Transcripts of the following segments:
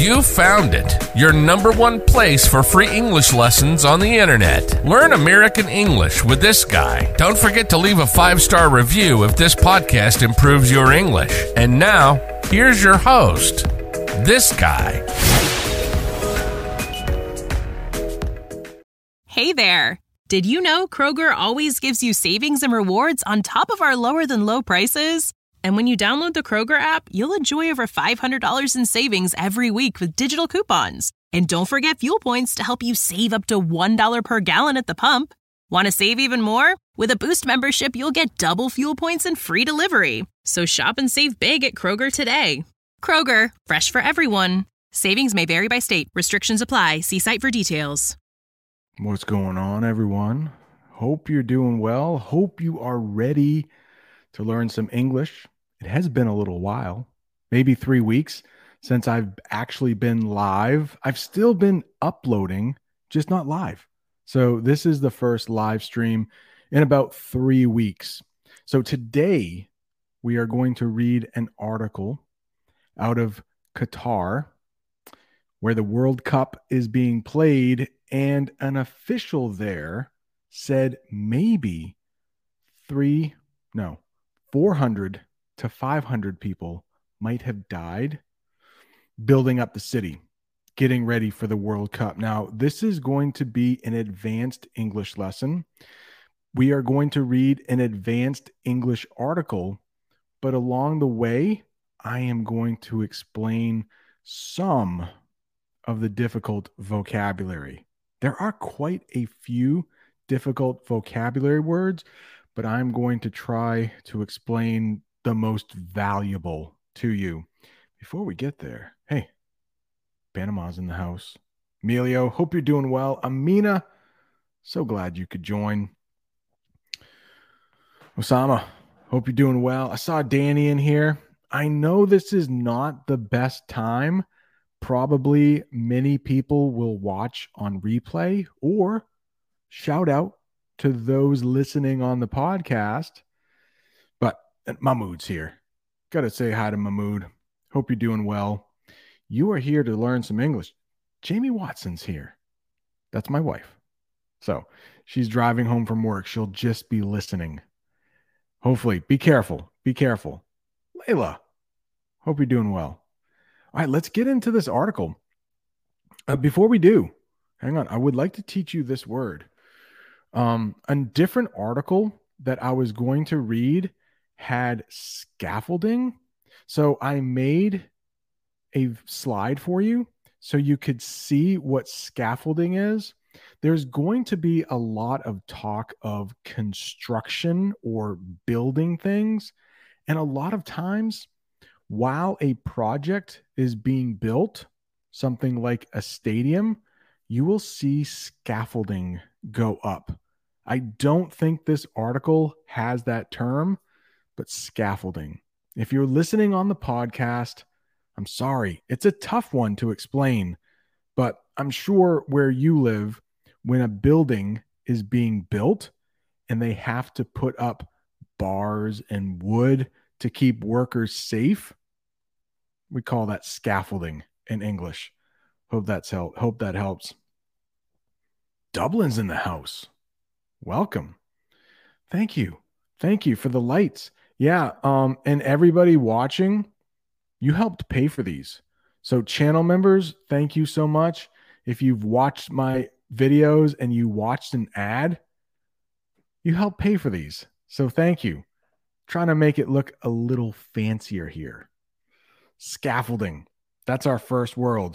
You found it, your number one place for free English lessons on the internet. Learn American English with this guy. Don't forget to leave a 5-star review if this podcast improves your English. And now, here's your host, this guy. Hey there. Did you know Kroger always gives you savings and rewards on top of our lower than low prices? And when you download the Kroger app, you'll enjoy over $500 in savings every week with digital coupons. And don't forget fuel points to help you save up to $1 per gallon at the pump. Want to save even more? With a Boost membership, you'll get double fuel points and free delivery. So shop and save big at Kroger today. Kroger, fresh for everyone. Savings may vary by state. Restrictions apply. See site for details. What's going on, everyone? Hope you're doing well. Hope you are ready to learn some English. It has been a little while, maybe 3 weeks since I've actually been live. I've still been uploading, just not live. So this is the first live stream in about 3 weeks. So today we are going to read an article out of Qatar where the World Cup is being played, and an official there said maybe 400 to 500 people might have died building up the city, getting ready for the World Cup. Now, this is going to be an advanced English lesson. We are going to read an advanced English article, but along the way, I am going to explain some of the difficult vocabulary. There are quite a few difficult vocabulary words, but I'm going to try to explain the most valuable to you. Before we get there, hey, Panama's in the house. Emilio, hope you're doing well. Amina, so glad you could join. Osama, hope you're doing well. I saw Danny in here. I know this is not the best time. Probably many people will watch on replay, or shout out to those listening on the podcast. But Mahmoud's here. Got to say hi to Mahmoud. Hope you're doing well. You are here to learn some English. Jamie Watson's here. That's my wife. So she's driving home from work. She'll just be listening. Hopefully, be careful. Be careful. Layla, hope you're doing well. All right, let's get into this article. Before we do, hang on. I would like to teach you this word. A different article that I was going to read had scaffolding. So I made a slide for you so you could see what scaffolding is. There's going to be a lot of talk of construction or building things. And a lot of times, while a project is being built, something like a stadium, you will see scaffolding go up. I don't think this article has that term, but scaffolding. If you're listening on the podcast, I'm sorry. It's a tough one to explain, but I'm sure where you live, when a building is being built and they have to put up bars and wood to keep workers safe, we call that scaffolding in English. Hope that helps. Dublin's in the house. Welcome. Thank you. Thank you for the lights. Yeah. And everybody watching, you helped pay for these. So channel members, thank you so much. If you've watched my videos and you watched an ad, you helped pay for these. So thank you. Trying to make it look a little fancier here. Scaffolding. That's our first word.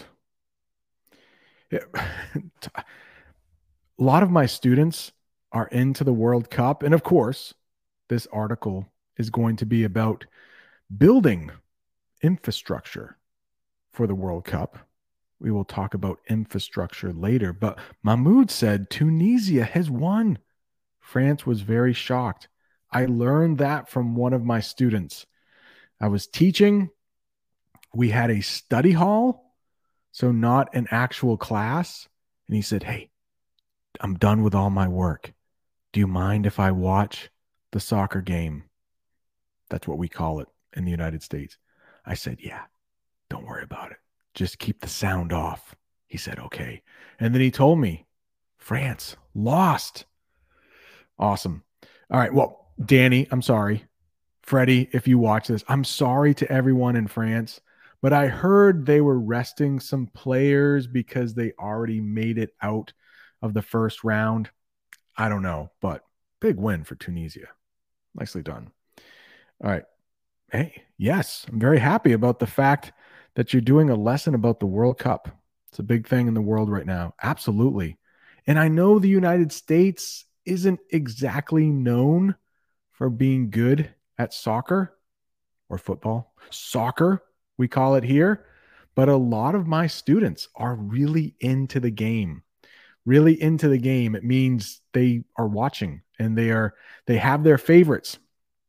A lot of my students are into the World Cup. And of course, this article is going to be about building infrastructure for the World Cup. We will talk about infrastructure later. But Mahmoud said Tunisia has won. France was very shocked. I learned that from one of my students. I was teaching. We had a study hall, so not an actual class. And he said, "Hey, I'm done with all my work. Do you mind if I watch the soccer game?" That's what we call it in the United States. I said, "Yeah, don't worry about it. Just keep the sound off. He said, okay. And then he told me, France lost. Awesome. All right. Well, Danny, I'm sorry. Freddie, if you watch this, I'm sorry to everyone in France, but I heard they were resting some players because they already made it out of the first round. I don't know, but big win for Tunisia. Nicely done. All right. Hey, yes, I'm very happy about the fact that you're doing a lesson about the World Cup. It's a big thing in the world right now. Absolutely. And I know the United States isn't exactly known for being good at soccer or football. Soccer, we call it here. But a lot of my students are really into the game. Really into the game. It means they are watching and they have their favorites.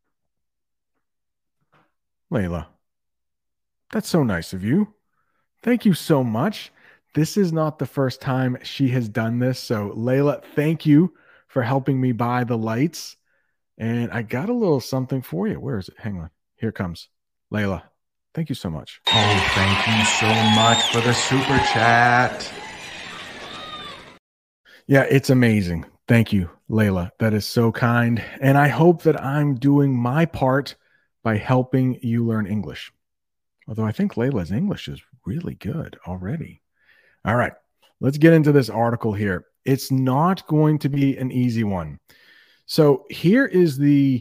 Layla, that's so nice of you. Thank you so much. This is not the first time she has done this. So, Layla, thank you for helping me buy the lights. And I got a little something for you. Where is it? Hang on. Here it comes. Layla, thank you so much. Oh, thank you so much for the super chat. Yeah, it's amazing. Thank you, Layla. That is so kind. And I hope that I'm doing my part by helping you learn English. Although I think Layla's English is really good already. All right, let's get into this article here. It's not going to be an easy one. So here is the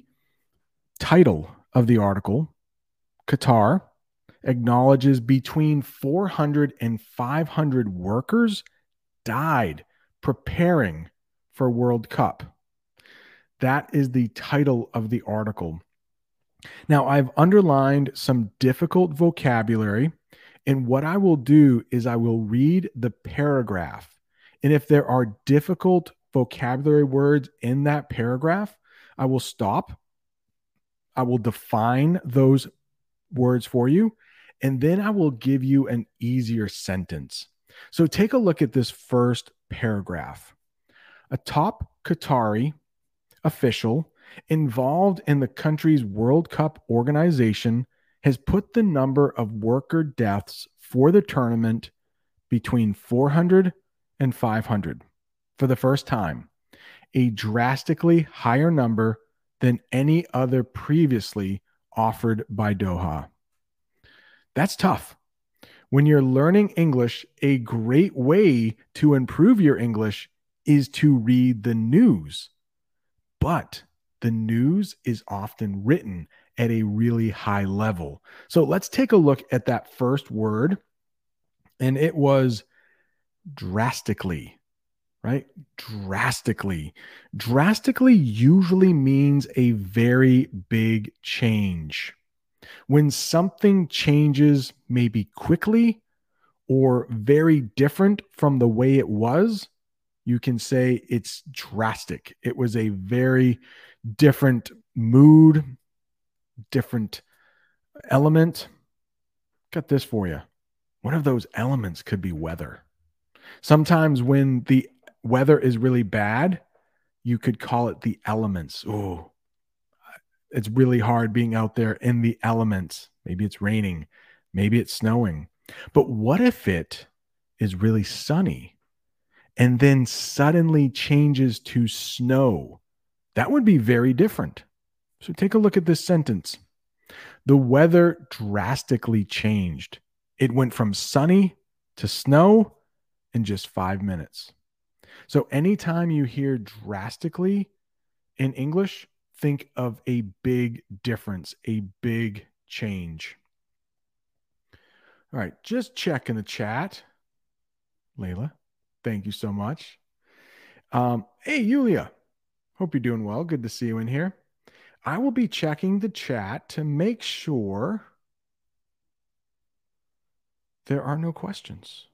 title of the article. Qatar acknowledges between 400 and 500 workers died preparing for World Cup. That is the title of the article. Now, I've underlined some difficult vocabulary, and what I will do is I will read the paragraph. And if there are difficult vocabulary words in that paragraph, I will stop. I will define those words for you, and then I will give you an easier sentence. So take a look at this first paragraph. A top Qatari official involved in the country's World Cup organization has put the number of worker deaths for the tournament between 400 and 500 for the first time, a drastically higher number than any other previously offered by Doha. That's tough. When you're learning English, a great way to improve your English is to read the news. But the news is often written at a really high level. So let's take a look at that first word. And it was drastically, right? Drastically. Drastically usually means a very big change. When something changes maybe quickly or very different from the way it was, you can say it's drastic. It was a very different mood, different element. Got this for you. One of those elements could be weather. Sometimes when the weather is really bad, you could call it the elements. Oh, it's really hard being out there in the elements. Maybe it's raining. Maybe it's snowing. But what if it is really sunny and then suddenly changes to snow? That would be very different. So take a look at this sentence. The weather drastically changed. It went from sunny to snow in just 5 minutes. So anytime you hear drastically in English, think of a big difference, a big change. All right, just check in the chat. Layla, thank you so much. Hey, Yulia, hope you're doing well. Good to see you in here. I will be checking the chat to make sure there are no questions.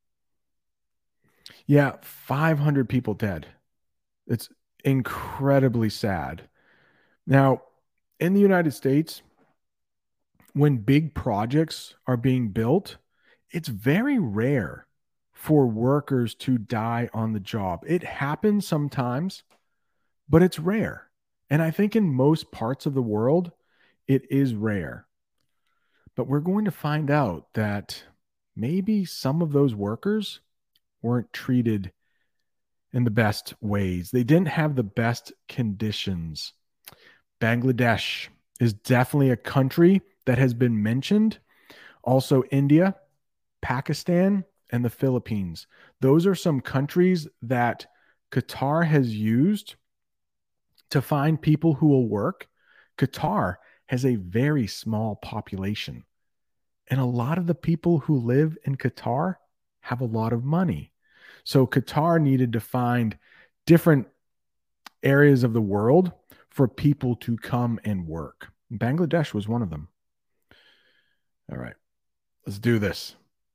Yeah, 500 people dead. It's incredibly sad. Now, in the United States, when big projects are being built, it's very rare for workers to die on the job. It happens sometimes, but it's rare. And I think in most parts of the world, it is rare. But we're going to find out that maybe some of those workers weren't treated in the best ways. They didn't have the best conditions. Bangladesh is definitely a country that has been mentioned. Also, India, Pakistan, and the Philippines. Those are some countries that Qatar has used to find people who will work. Qatar has a very small population, and a lot of the people who live in Qatar have a lot of money. So Qatar needed to find different areas of the world for people to come and work. Bangladesh was one of them. All right, let's do this.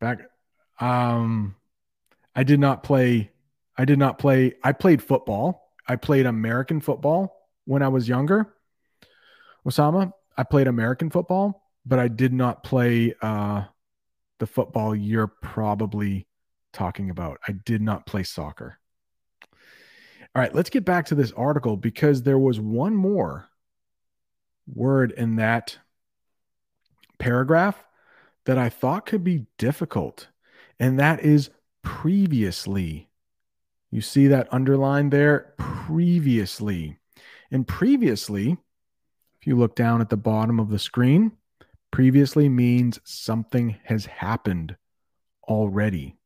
I played football. I played American football when I was younger. Osama, I played American football, but I did not play the football you're probably talking about. I did not play soccer. All right, let's get back to this article because there was one more word in that paragraph that I thought could be difficult, and that is previously. You see that underlined there? Previously. And previously, if you look down at the bottom of the screen, previously means something has happened already.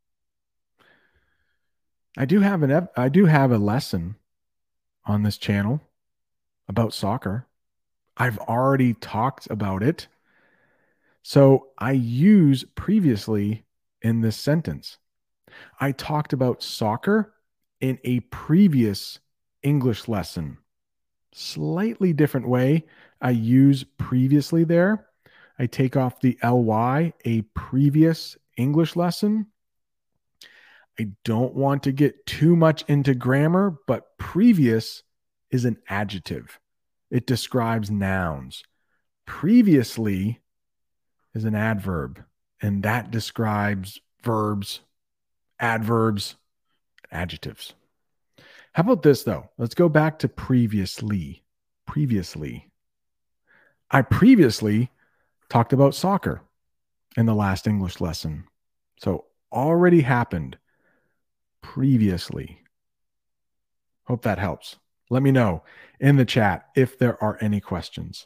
I do have a lesson on this channel about soccer. I've already talked about it. So I use previously in this sentence. I talked about soccer in a previous English lesson. Slightly different way. I use previously there. I take off the ly, a previous English lesson. I don't want to get too much into grammar, but previous is an adjective. It describes nouns. Previously is an adverb, and that describes verbs, adverbs, adjectives. How about this, though? Let's go back to previously. Previously. I previously talked about soccer in the last English lesson. So already happened previously. Hope that helps. Let me know in the chat if there are any questions.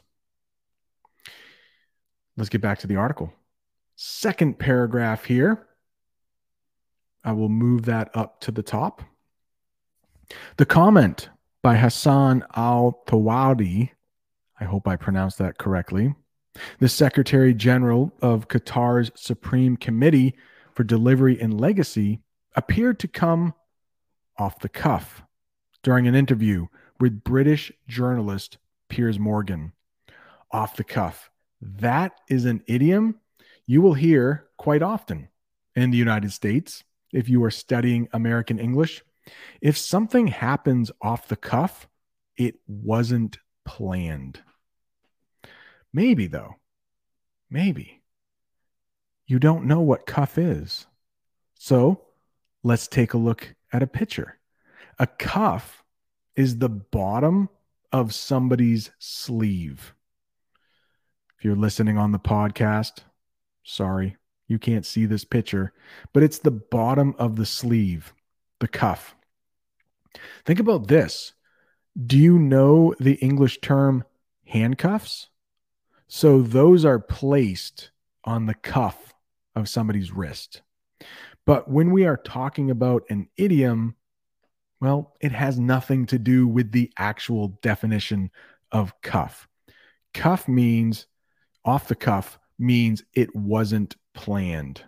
Let's get back to the article. Second paragraph here. I will move that up to the top. The comment by Hassan al-Thawadi, I hope I pronounced that correctly, the Secretary General of Qatar's Supreme Committee for Delivery and Legacy, appeared to come off the cuff during an interview with British journalist Piers Morgan. Off the cuff. That is an idiom you will hear quite often in the United States if you are studying American English. If something happens off the cuff, it wasn't planned. Maybe, though. Maybe. You don't know what cuff is. So let's take a look at a picture. A cuff is the bottom of somebody's sleeve. If you're listening on the podcast, sorry, you can't see this picture, but it's the bottom of the sleeve, the cuff. Think about this. Do you know the English term handcuffs? So those are placed on the cuff of somebody's wrist. But when we are talking about an idiom, well, it has nothing to do with the actual definition of cuff. Cuff means, off the cuff means it wasn't planned.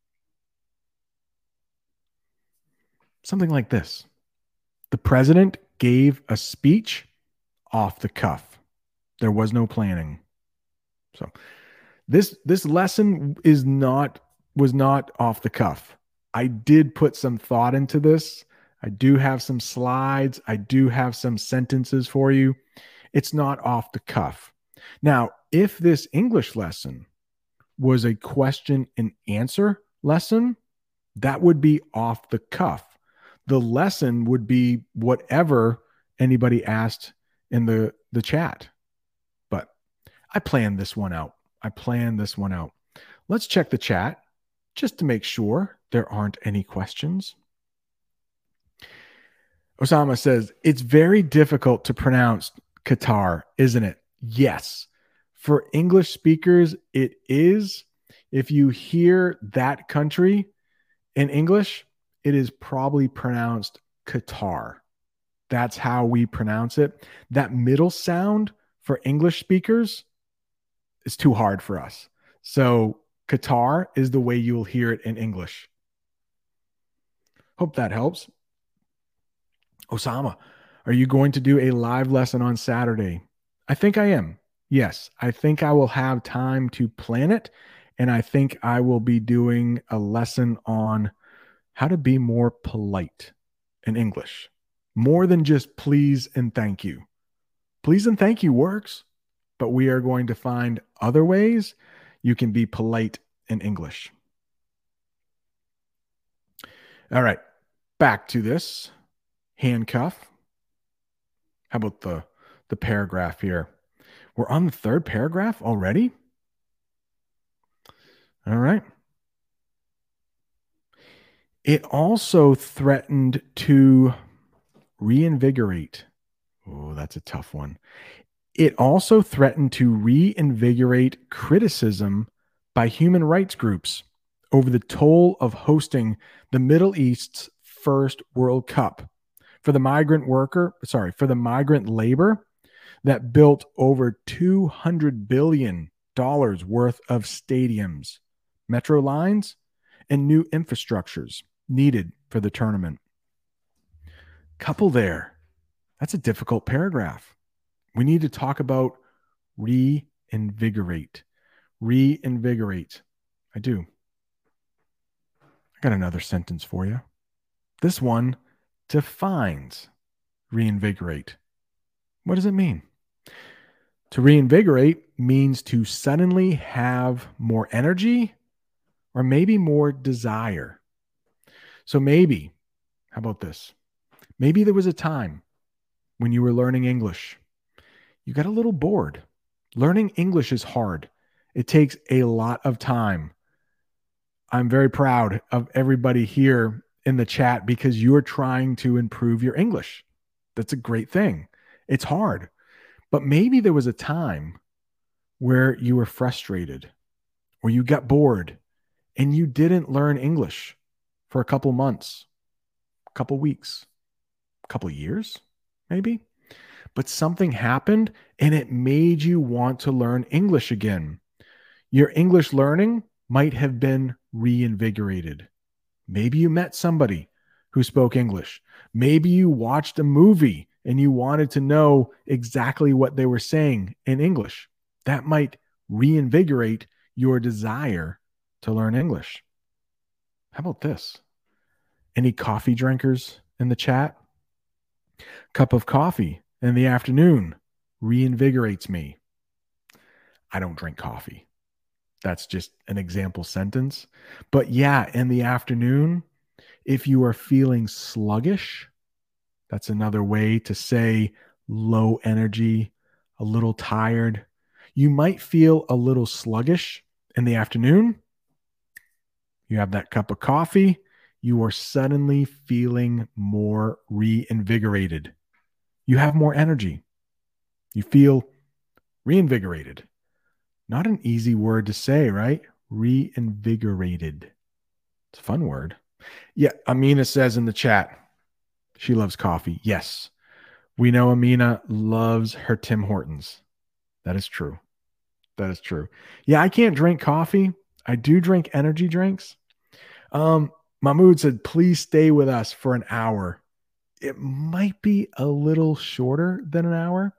Something like this. The president gave a speech off the cuff. There was no planning. So this lesson was not off the cuff. I did put some thought into this. I do have some slides. I do have some sentences for you. It's not off the cuff. Now, if this English lesson was a question and answer lesson, that would be off the cuff. The lesson would be whatever anybody asked in the chat. But I planned this one out. Let's check the chat. just to make sure there aren't any questions. Osama says, it's very difficult to pronounce Qatar, isn't it? Yes. For English speakers, it is. If you hear that country in English, it is probably pronounced Qatar. That's how we pronounce it. That middle sound for English speakers is too hard for us. So Qatar is the way you'll hear it in English. Hope that helps. Osama, are you going to do a live lesson on Saturday? I think I am. Yes, I think I will have time to plan it. And I think I will be doing a lesson on how to be more polite in English. More than just please and thank you. Please and thank you works, but we are going to find other ways you can be polite in English. All right, back to this. Handcuff. How about the paragraph here? We're on the third paragraph already? All right. It also threatened to reinvigorate. Oh, that's a tough one. It also threatened to reinvigorate criticism by human rights groups over the toll of hosting the Middle East's first World Cup for the migrant labor that built over $200 billion worth of stadiums, metro lines, and new infrastructures needed for the tournament. Couple there. That's a difficult paragraph. We need to talk about reinvigorate. Reinvigorate. I do. I got another sentence for you. This one defines reinvigorate. What does it mean? To reinvigorate means to suddenly have more energy or maybe more desire. So maybe, how about this? Maybe there was a time when you were learning English. You got a little bored. Learning English is hard. It takes a lot of time. I'm very proud of everybody here in the chat because you're trying to improve your English. That's a great thing. It's hard. But maybe there was a time where you were frustrated or you got bored and you didn't learn English for a couple months, a couple weeks, a couple years, maybe. But something happened and it made you want to learn English again. Your English learning might have been reinvigorated. Maybe you met somebody who spoke English. Maybe you watched a movie and you wanted to know exactly what they were saying in English. That might reinvigorate your desire to learn English. How about this? Any coffee drinkers in the chat? Cup of coffee in the afternoon reinvigorates me. I don't drink coffee. That's just an example sentence. But yeah, in the afternoon, if you are feeling sluggish, that's another way to say low energy, a little tired. You might feel a little sluggish in the afternoon. You have that cup of coffee. You are suddenly feeling more reinvigorated. You have more energy. You feel reinvigorated. Not an easy word to say, right? Reinvigorated. It's a fun word. Yeah, Amina says in the chat, she loves coffee. Yes, we know Amina loves her Tim Hortons. That is true. That is true. Yeah, I can't drink coffee. I do drink energy drinks. Mahmoud said, please stay with us for an hour. It might be a little shorter than an hour.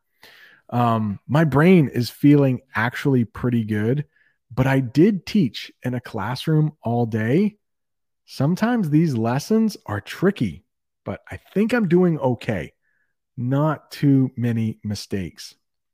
My brain is feeling actually pretty good, but I did teach in a classroom all day. Sometimes these lessons are tricky, but I think I'm doing okay. Not too many mistakes.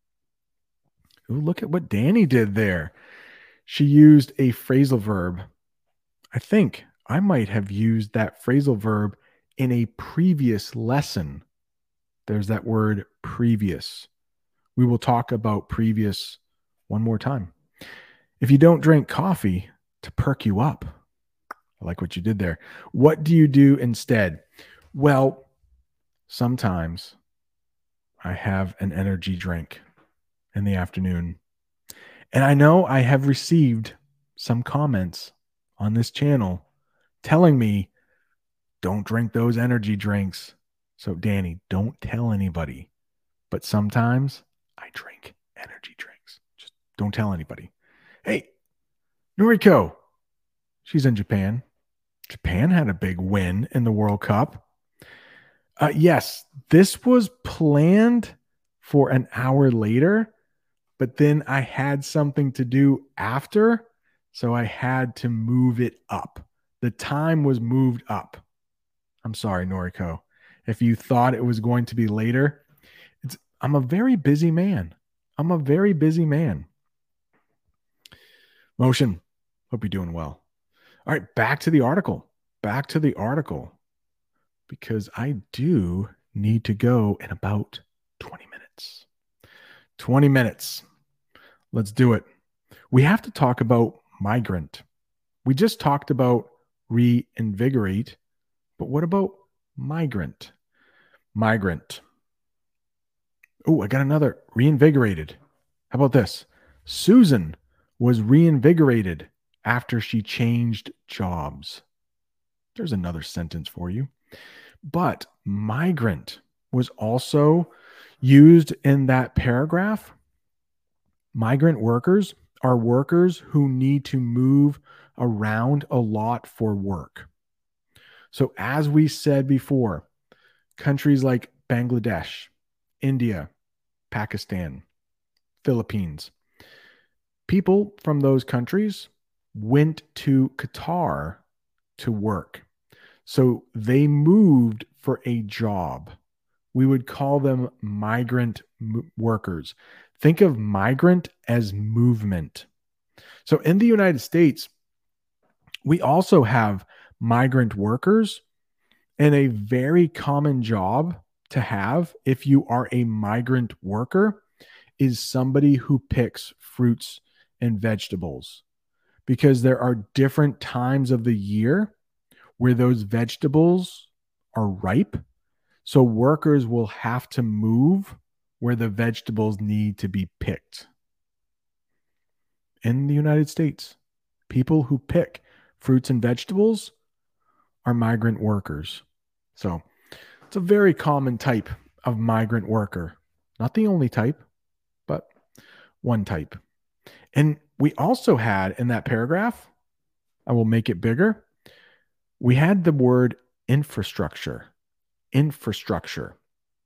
Ooh, look at what Danny did there. She used a phrasal verb. I think I might have used that phrasal verb in a previous lesson. There's that word previous. We will talk about previous one more time. If you don't drink coffee to perk you up, I like what you did there. What do you do instead? Well, sometimes I have an energy drink in the afternoon. And I know I have received some comments on this channel telling me, don't drink those energy drinks. So, Danny, don't tell anybody. But sometimes I drink energy drinks. Just don't tell anybody. Hey, Noriko, she's in Japan. Japan had a big win in the World Cup. Yes, this was planned for an hour later, but then I had something to do after, so I had to move it up. The time was moved up. I'm sorry, Noriko. If you thought it was going to be later, I'm a very busy man. Motion, hope you're doing well. All right, back to the article. Because I do need to go in about 20 minutes. 20 minutes. Let's do it. We have to talk about migrant. We just talked about reinvigorate, but what about migrant? Migrant. Oh, I got another. Reinvigorated. How about this? Susan was reinvigorated after she changed jobs. There's another sentence for you. But migrant was also used in that paragraph. Migrant workers are workers who need to move around a lot for work. So as we said before, countries like Bangladesh, India, Pakistan, Philippines, people from those countries went to Qatar to work. So they moved for a job. We would call them migrant workers. Think of migrant as movement. So in the United States, we also have migrant workers, and a very common job to have if you are a migrant worker is somebody who picks fruits and vegetables, because there are different times of the year where those vegetables are ripe. So workers will have to move where the vegetables need to be picked. In the United States, people who pick fruits and vegetables are migrant workers. So it's a very common type of migrant worker. Not the only type, but one type. And we also had in that paragraph, I will make it bigger, we had the word infrastructure. Infrastructure.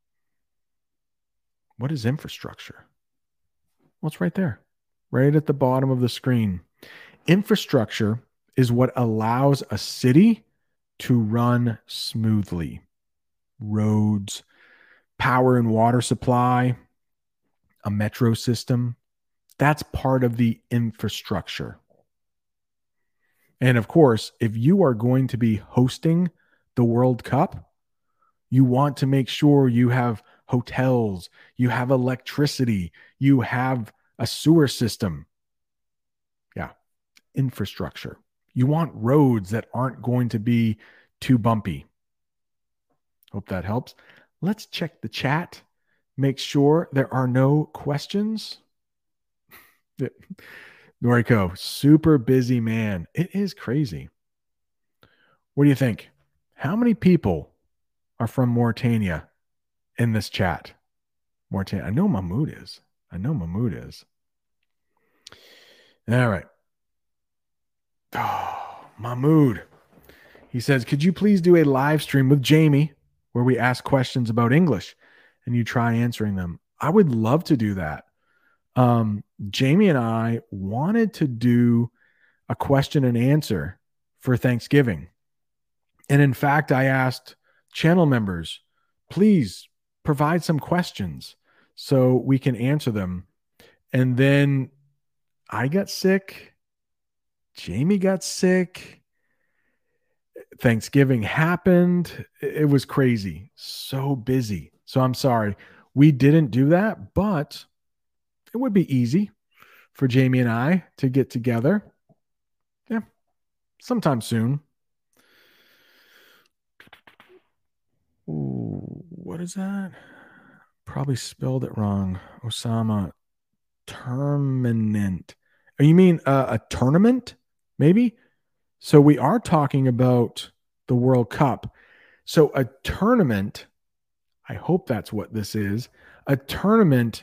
What is infrastructure? Well, it's right there, right at the bottom of the screen. Infrastructure is what allows a city to run smoothly. Roads, power and water supply, a metro system. That's part of the infrastructure. And of course, if you are going to be hosting the World Cup, you want to make sure you have hotels, you have electricity, you have a sewer system. Yeah, infrastructure. You want roads that aren't going to be too bumpy. Hope that helps. Let's check the chat. Make sure there are no questions. Noriko, super busy man. It is crazy. What do you think? How many people are from Mauritania in this chat? Mauritania. I know Mahmoud is. All right. Oh, Mahmoud. He says, could you please do a live stream with Jamie where we ask questions about English and you try answering them? I would love to do that. Jamie and I wanted to do a question and answer for Thanksgiving. And in fact, I asked channel members, please provide some questions so we can answer them. And then I got sick. Jamie got sick. Thanksgiving happened. It was crazy. So busy. So I'm sorry. We didn't do that, but it would be easy for Jamie and I to get together. Yeah, sometime soon. What is that? Probably spelled it wrong. Osama Terminant. Oh, you mean a tournament? Maybe. So we are talking about the World Cup. So a tournament, I hope that's what this is. A tournament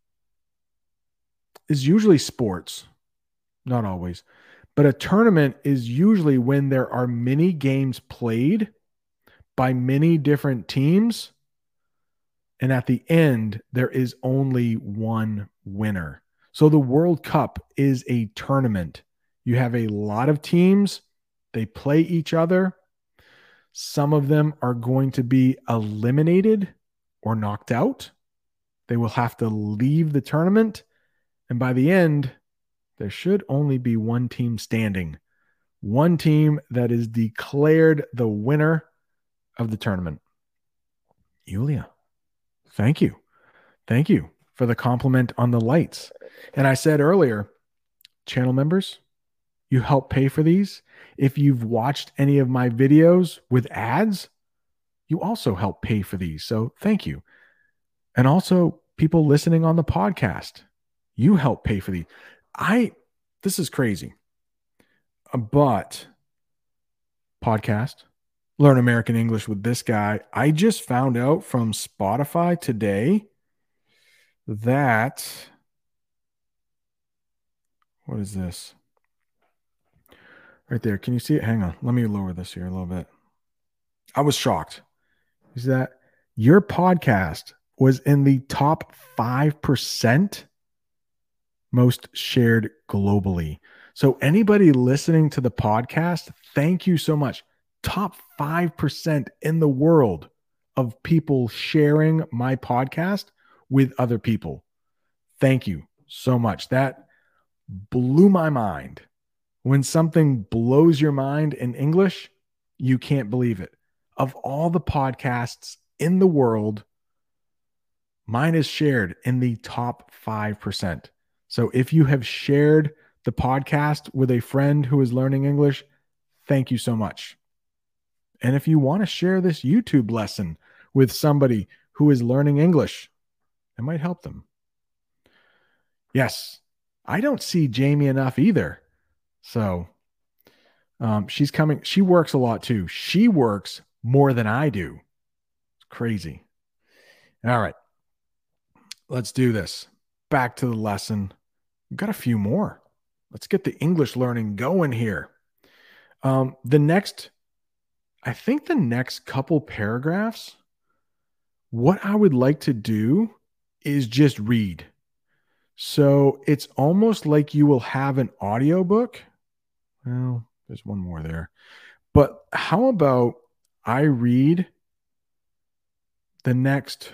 is usually sports, not always, but a tournament is usually when there are many games played by many different teams. And at the end, there is only one winner. So the World Cup is a tournament. You have a lot of teams, they play each other. Some of them are going to be eliminated or knocked out. They will have to leave the tournament. And by the end, there should only be one team standing. One team that is declared the winner of the tournament. Yulia, thank you. Thank you for the compliment on the lights. And I said earlier, channel members, you help pay for these. If you've watched any of my videos with ads, you also help pay for these. So thank you. And also people listening on the podcast, you help pay for these. This is crazy. But podcast, Learn American English with this guy. I just found out from Spotify today that, what is this? Right there. Can you see it? Hang on. Let me lower this here a little bit. I was shocked. Is that your podcast was in the top 5% most shared globally. So anybody listening to the podcast, thank you so much. Top 5% in the world of people sharing my podcast with other people. Thank you so much. That blew my mind. When something blows your mind in English, you can't believe it. Of all the podcasts in the world, mine is shared in the top 5%. So if you have shared the podcast with a friend who is learning English, thank you so much. And if you want to share this YouTube lesson with somebody who is learning English, it might help them. Yes, I don't see Jamie enough either. So she's coming. She works a lot too. She works more than I do. It's crazy. All right. Let's do this. Back to the lesson. We've got a few more. Let's get the English learning going here. I think the next couple paragraphs, what I would like to do is just read. So it's almost like you will have an audiobook. Well, there's one more there. But how about I read the next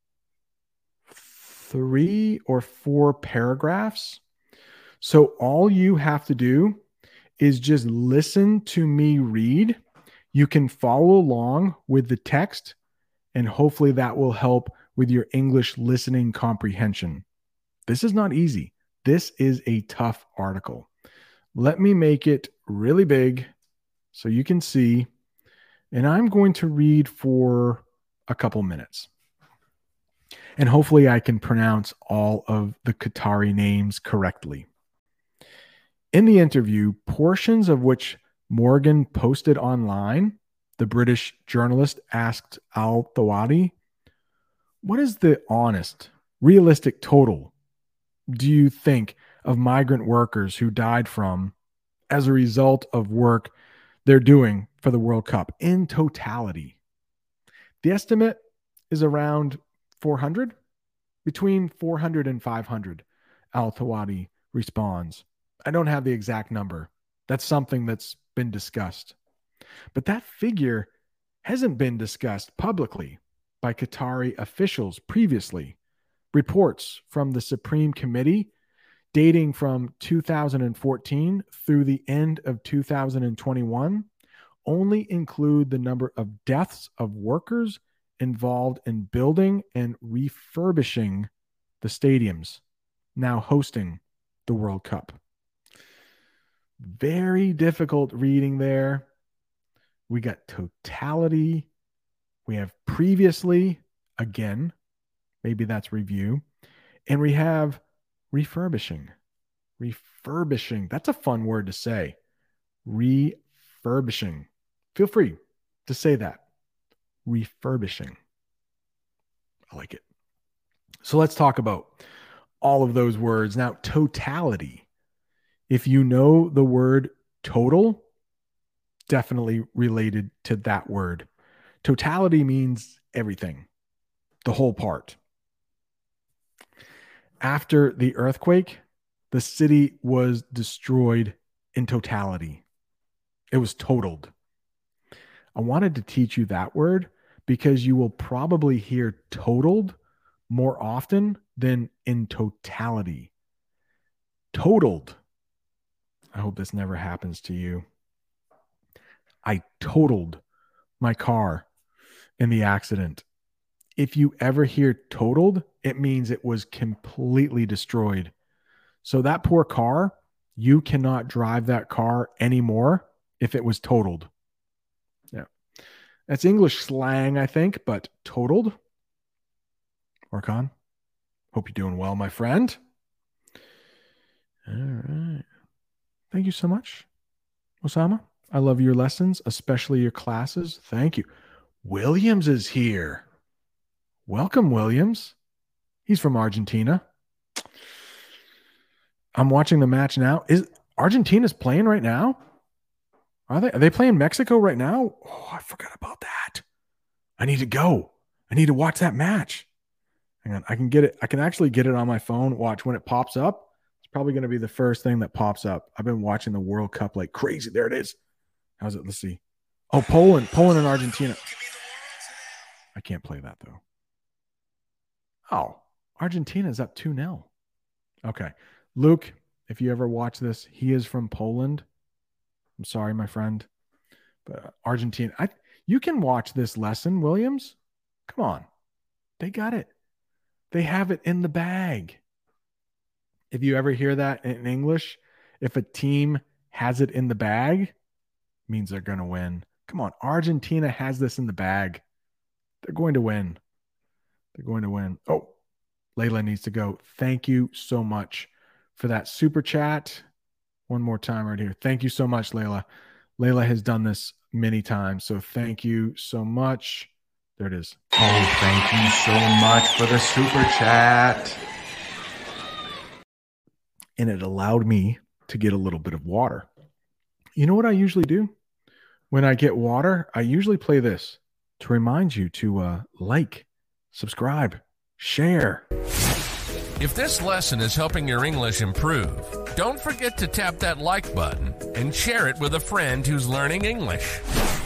3 or 4 paragraphs? So all you have to do is just listen to me read. You can follow along with the text, and hopefully that will help with your English listening comprehension. This is not easy. This is a tough article. Let me make it really big so you can see. And I'm going to read for a couple minutes. And hopefully I can pronounce all of the Qatari names correctly. In the interview, portions of which Morgan posted online, the British journalist asked Al-Thawadi, what is the honest, realistic total do you think of migrant workers who died from as a result of work they're doing for the World Cup in totality? The estimate is around 400, between 400 and 500, Al-Thawadi responds. I don't have the exact number. That's something that's been discussed. But that figure hasn't been discussed publicly by Qatari officials previously. Reports from the Supreme Committee dating from 2014 through the end of 2021 only include the number of deaths of workers involved in building and refurbishing the stadiums now hosting the World Cup. Very difficult reading there. We got totality. We have previously again. Maybe that's review. And we have refurbishing. Refurbishing. That's a fun word to say. Refurbishing. Feel free to say that. Refurbishing. I like it. So let's talk about all of those words. Now, totality. If you know the word total, definitely related to that word. Totality means everything, the whole part. After the earthquake, the city was destroyed in totality. It was totaled. I wanted to teach you that word because you will probably hear totaled more often than in totality. Totaled. I hope this never happens to you. I totaled my car in the accident. If you ever hear totaled, it means it was completely destroyed. So that poor car, you cannot drive that car anymore if it was totaled. Yeah. That's English slang, I think, but totaled. Work on. Hope you're doing well, my friend. All right. Thank you so much, Osama. I love your lessons, especially your classes. Thank you. Williams is here. Welcome, Williams. He's from Argentina. I'm watching the match now. Is Argentina's playing right now? Are they playing Mexico right now? Oh, I forgot about that. I need to go. I need to watch that match. Hang on. I can get it. I can actually get it on my phone. Watch when it pops up. It's probably going to be the first thing that pops up. I've been watching the World Cup like crazy. There it is. How's it? Let's see. Oh, Poland and Argentina. I can't play that though. Oh, Argentina's up 2-0. Okay. Luke, if you ever watch this, he is from Poland. I'm sorry, my friend. But Argentina, you can watch this lesson, Williams. Come on. They got it. They have it in the bag. If you ever hear that in English, if a team has it in the bag, it means they're going to win. Come on. Argentina has this in the bag. They're going to win. They're going to win. Oh, Layla needs to go. Thank you so much for that super chat. One more time right here. Thank you so much, Layla. Layla has done this many times, so thank you so much. There it is. Oh, thank you so much for the super chat. And it allowed me to get a little bit of water. You know what I usually do? When I get water, I usually play this to remind you to like, subscribe, share. If this lesson is helping your English improve, don't forget to tap that like button and share it with a friend who's learning English.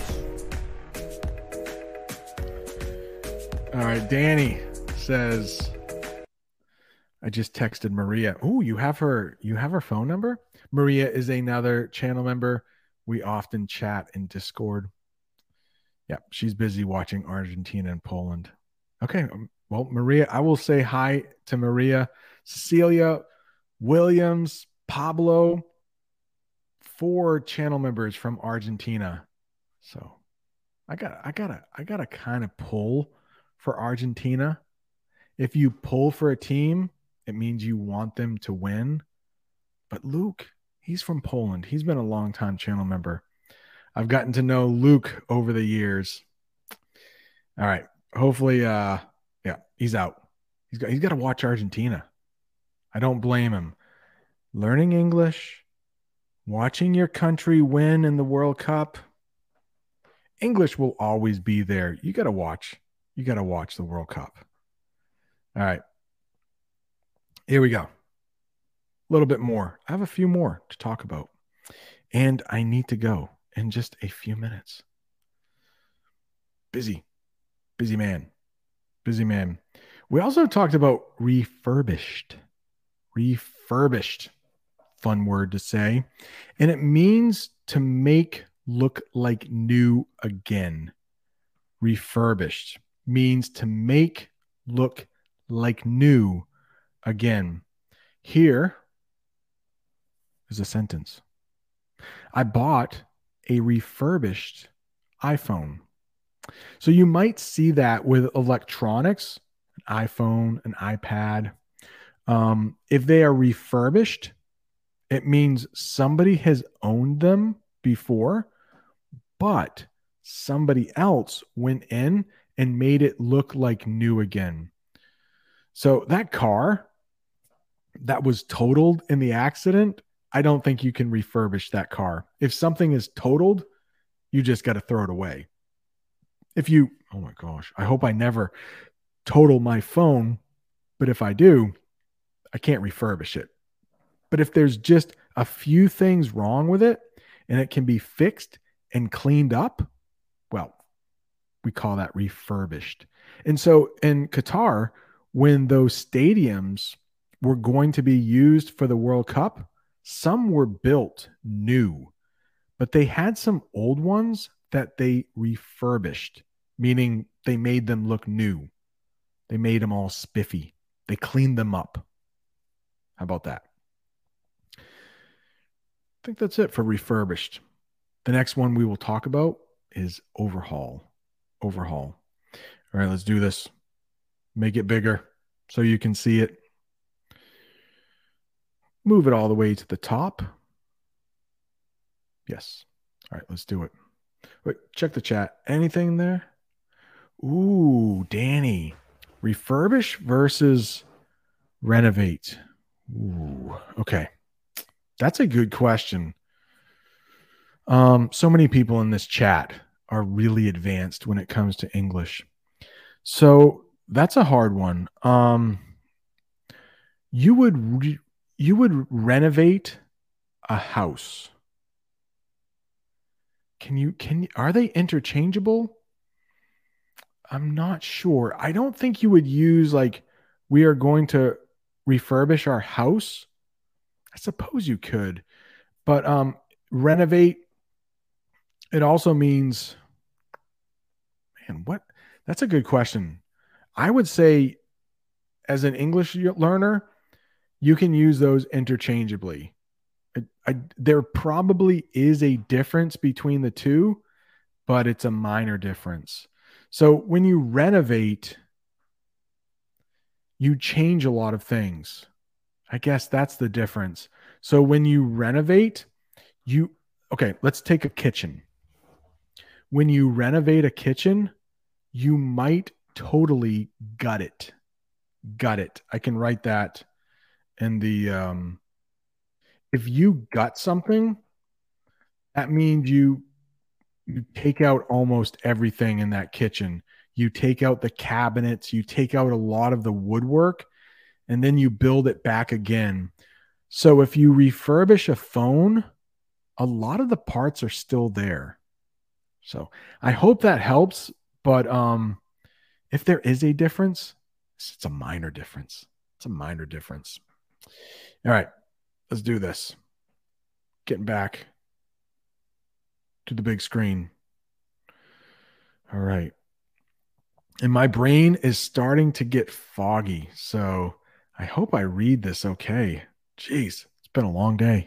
All right, Danny says, I just texted Maria. Oh, you have her phone number? Maria is another channel member. We often chat in Discord. Yeah, she's busy watching Argentina and Poland. Okay, well, Maria, I will say hi to Maria, Cecilia, Williams, Pablo, 4 channel members from Argentina. So I gotta kind of pull for Argentina. If you pull for a team, it means you want them to win. But Luke, he's from Poland. He's been a long time channel member. I've gotten to know Luke over the years. All right. Hopefully, yeah, he's out. He's got to watch Argentina. I don't blame him. Learning English, watching your country win in the World Cup. English will always be there. You got to watch. You got to watch the World Cup. All right. Here we go. A little bit more. I have a few more to talk about. And I need to go in just a few minutes. Busy man. We also talked about refurbished. Fun word to say. And it means to make look like new again. Refurbished means to make look like new again. Here is a sentence. I bought a refurbished iPhone. So you might see that with electronics, an iPhone, an iPad. If they are refurbished, it means somebody has owned them before, but somebody else went in and made it look like new again. So that car that was totaled in the accident, I don't think you can refurbish that car. If something is totaled, you just got to throw it away. Oh my gosh, I hope I never total my phone, but if I do, I can't refurbish it. But if there's just a few things wrong with it and it can be fixed and cleaned up, well, we call that refurbished. And so in Qatar, when those stadiums were going to be used for the World Cup, some were built new, but they had some old ones that they refurbished, meaning they made them look new. They made them all spiffy. They cleaned them up. How about that? I think that's it for refurbished. The next one we will talk about is overhaul. Overhaul. All right, let's do this. Make it bigger so you can see it. Move it all the way to the top. Yes. All right, let's do it. Wait, check the chat. Anything there? Ooh, Danny. Refurbish versus renovate. Ooh, okay. That's a good question. So many people in this chat are really advanced when it comes to English. So that's a hard one. You would renovate a house. Are they interchangeable? I'm not sure. I don't think you would use like, we are going to refurbish our house. I suppose you could, but renovate, it also means, man, what? That's a good question. I would say as an English learner, you can use those interchangeably. There probably is a difference between the two, but it's a minor difference. So when you renovate, you change a lot of things. I guess that's the difference. So when you renovate, okay, let's take a kitchen. When you renovate a kitchen, you might totally gut it. Gut it. I can write that in the, if you gut something, that means you take out almost everything in that kitchen. You take out the cabinets, you take out a lot of the woodwork, and then you build it back again. So if you refurbish a phone, a lot of the parts are still there. So I hope that helps. But if there is a difference, it's a minor difference. It's a minor difference. All right, let's do this. Getting back to the big screen. All right. And my brain is starting to get foggy. So I hope I read this okay. Jeez, it's been a long day.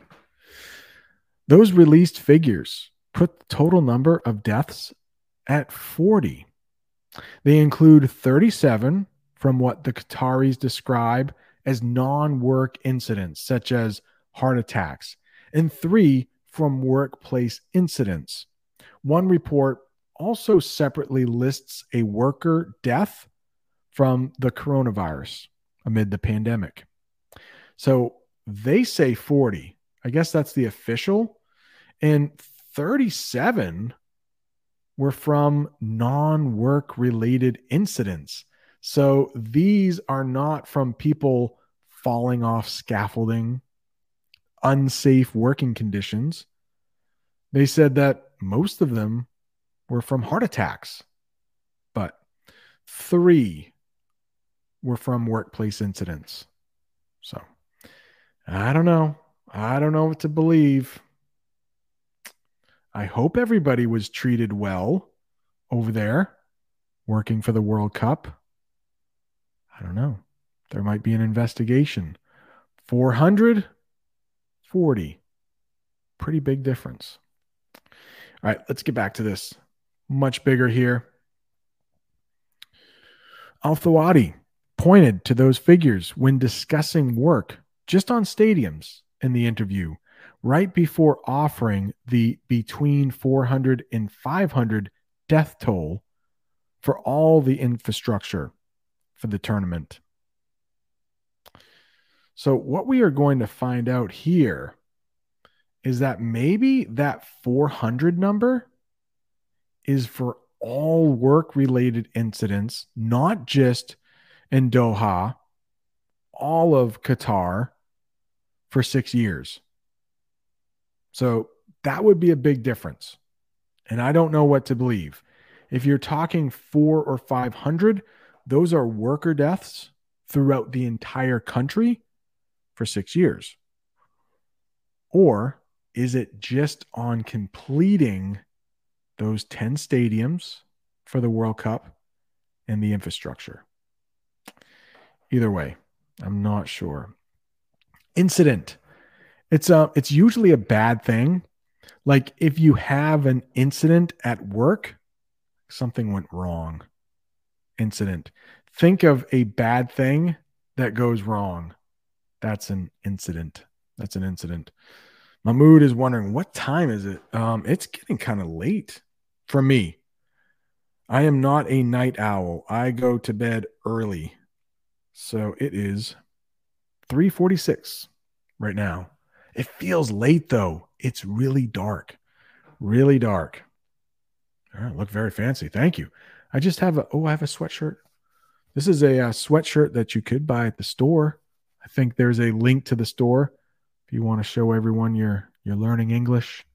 Those released figures put the total number of deaths at 40. They include 37 from what the Qataris describe as non-work incidents, such as heart attacks, and 3 from workplace incidents. One report also separately lists a worker death from the coronavirus amid the pandemic. So they say 40. I guess that's the official. And 37 were from non-work related incidents. So these are not from people falling off scaffolding, unsafe working conditions. They said that most of them were from heart attacks, but 3 were from workplace incidents. So I don't know. I don't know what to believe. I hope everybody was treated well over there working for the World Cup. I don't know. There might be an investigation. 440. Pretty big difference. All right, let's get back to this. Much bigger here. Al-Thawadi pointed to those figures when discussing work just on stadiums in the interview, right before offering the between 400 and 500 death toll for all the infrastructure for the tournament. So what we are going to find out here is that maybe that 400 number is for all work-related incidents, not just in Doha, all of Qatar for 6 years. So that would be a big difference. And I don't know what to believe. If you're talking 400 or 500, those are worker deaths throughout the entire country for 6 years. Or is it just on completing those 10 stadiums for the World Cup and the infrastructure? Either way, I'm not sure. Incident. It's usually a bad thing. Like if you have an incident at work, something went wrong. Incident. Think of a bad thing that goes wrong. That's an incident. That's an incident. Mahmoud is wondering, what time is it? It's getting kind of late for me. I am not a night owl. I go to bed early. So it is 3:46 right now. It feels late though. It's really dark. Really dark. All right, look very fancy. Thank you. I just have I have a sweatshirt. This is a sweatshirt that you could buy at the store. I think there's a link to the store if you want to show everyone you're learning English.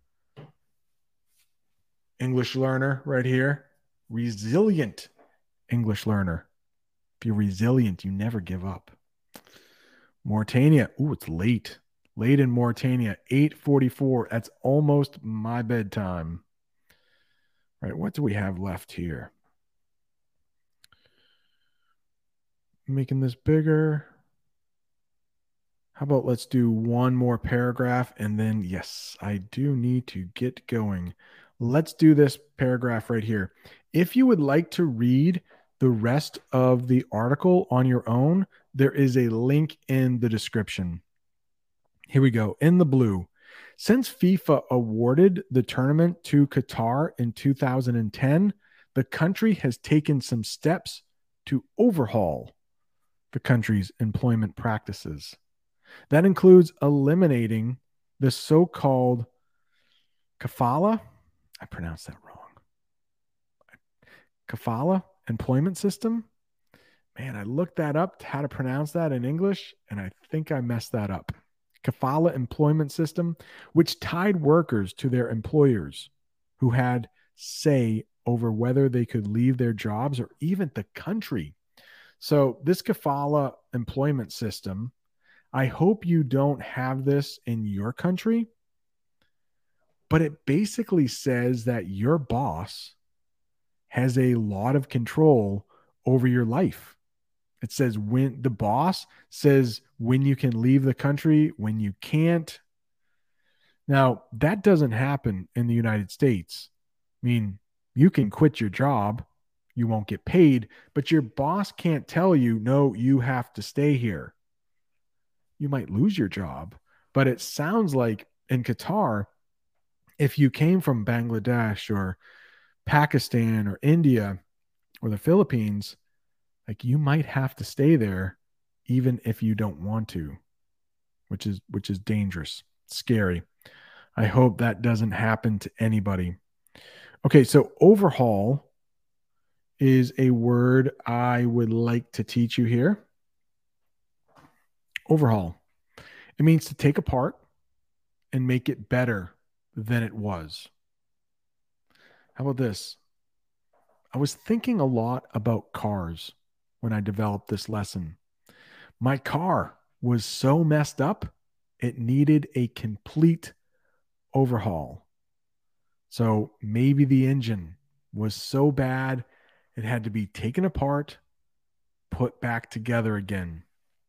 English learner right here. Resilient English learner. If you're resilient, you never give up. Mauritania. Ooh, it's late. Late in Mauritania. 8:44. That's almost my bedtime. All right, what do we have left here? Making this bigger. How about let's do one more paragraph and then, yes, I do need to get going. Let's do this paragraph right here. If you would like to read the rest of the article on your own, there is a link in the description. Here we go. In the blue. Since FIFA awarded the tournament to Qatar in 2010, the country has taken some steps to overhaul the country's employment practices. That includes eliminating the so-called kafala. I pronounced that wrong. Kafala employment system. Man, I looked that up, how to pronounce that in English, and I think I messed that up. Kafala employment system, which tied workers to their employers who had say over whether they could leave their jobs or even the country. So this kafala employment system, I hope you don't have this in your country, but it basically says that your boss has a lot of control over your life. It says when the boss says when you can leave the country, when you can't. Now, that doesn't happen in the United States. I mean, you can quit your job, you won't get paid, but your boss can't tell you, no, you have to stay here. You might lose your job, but it sounds like in Qatar, if you came from Bangladesh or Pakistan or India or the Philippines, like you might have to stay there even if you don't want to, which is dangerous, scary. I hope that doesn't happen to anybody. Okay, so overhaul is a word I would like to teach you here. Overhaul. It means to take apart and make it better than it was. How about this? I was thinking a lot about cars when I developed this lesson. My car was so messed up, it needed a complete overhaul. So maybe the engine was so bad, it had to be taken apart, put back together again.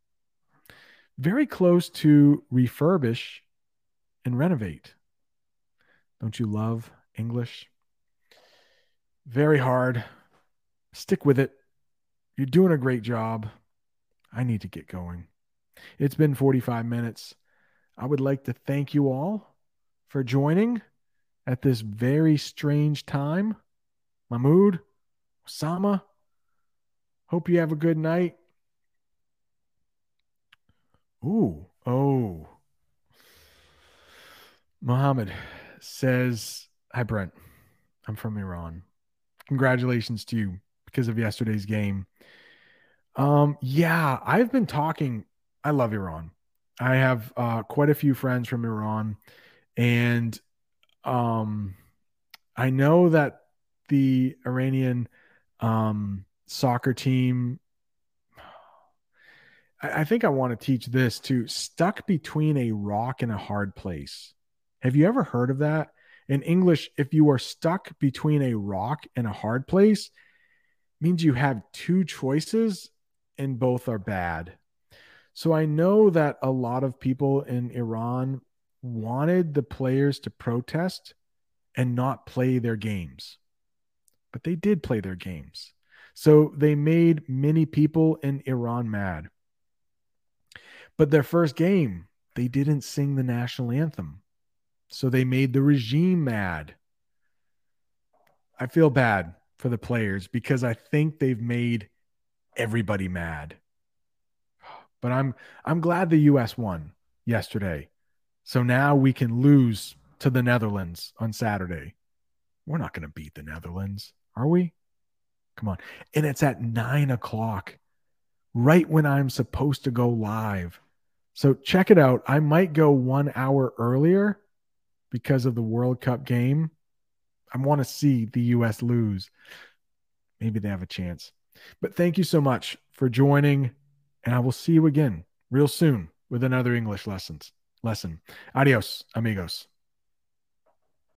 Very close to refurbish and renovate. Don't you love English? Very hard. Stick with it. You're doing a great job. I need to get going. It's been 45 minutes. I would like to thank you all for joining at this very strange time. Mahmoud, Osama, hope you have a good night. Oh. Mohammed says, hi, Brent. I'm from Iran. Congratulations to you because of yesterday's game. Yeah, I've been talking. I love Iran. I have quite a few friends from Iran, and I know that the Iranian soccer team. I think I want to teach this too. Stuck between a rock and a hard place. Have you ever heard of that? In English, if you are stuck between a rock and a hard place, means you have two choices and both are bad. So I know that a lot of people in Iran wanted the players to protest and not play their games, but they did play their games. So they made many people in Iran mad. But their first game, they didn't sing the national anthem. So they made the regime mad. I feel bad for the players because I think they've made everybody mad. But I'm glad the US won yesterday. So now we can lose to the Netherlands on Saturday. We're not going to beat the Netherlands, are we? Come on. And it's at 9:00, right when I'm supposed to go live. So check it out. I might go 1 hour earlier because of the World Cup game. I want to see the US lose. Maybe they have a chance. But thank you so much for joining, and I will see you again real soon with another English lesson. Adios, amigos.